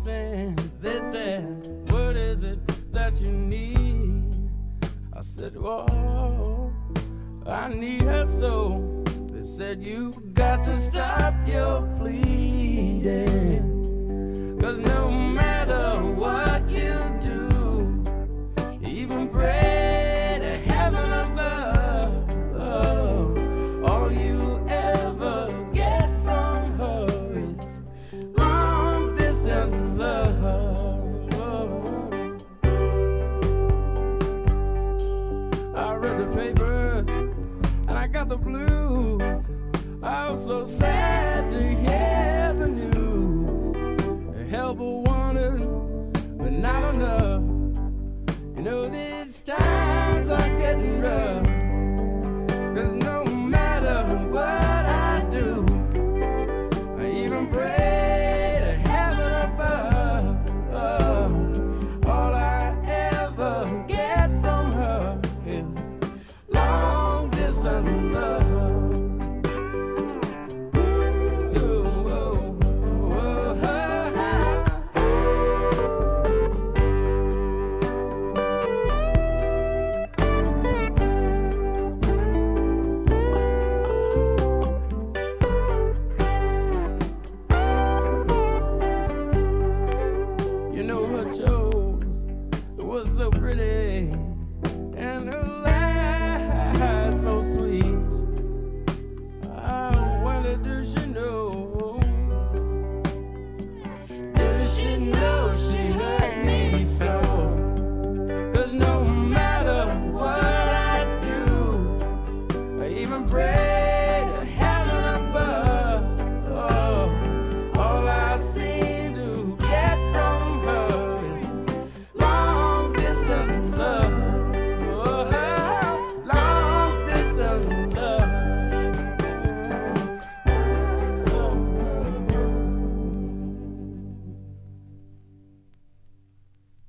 since. They said, what is it that you need? I said, whoa, I need her so. They said, you got to stop your pleading, 'cause no matter what you do, even pray to heaven above, all you ever get from her is long distance love. I read the papers and I got the blues. I was so sad to hear the news. Help wanted, but not enough. You know these times are getting rough.